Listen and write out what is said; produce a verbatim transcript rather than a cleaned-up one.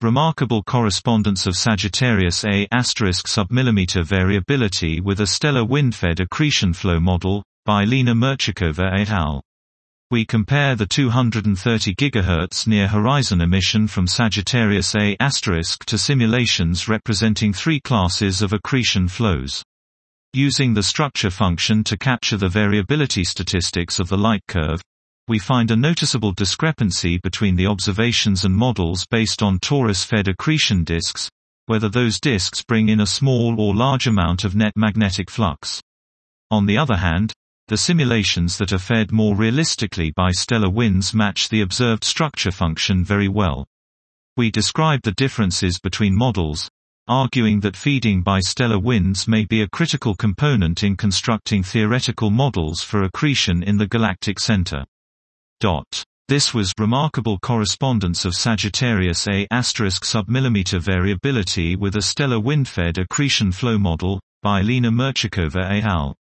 Remarkable correspondence of Sagittarius A** submillimeter variability with a stellar wind-fed accretion flow model, by Lena Merchikova et al. We compare the two hundred thirty gigahertz near-horizon emission from Sagittarius A** to simulations representing three classes of accretion flows. Using the structure function to capture the variability statistics of the light curve, we find a noticeable discrepancy between the observations and models based on torus-fed accretion disks, whether those disks bring in a small or large amount of net magnetic flux. On the other hand, the simulations that are fed more realistically by stellar winds match the observed structure function very well. We describe the differences between models, arguing that feeding by stellar winds may be a critical component in constructing theoretical models for accretion in the galactic center. This was Remarkable Correspondence of Sagittarius A** submillimeter variability with a stellar wind-fed accretion flow model, by Lena Merchikova et al.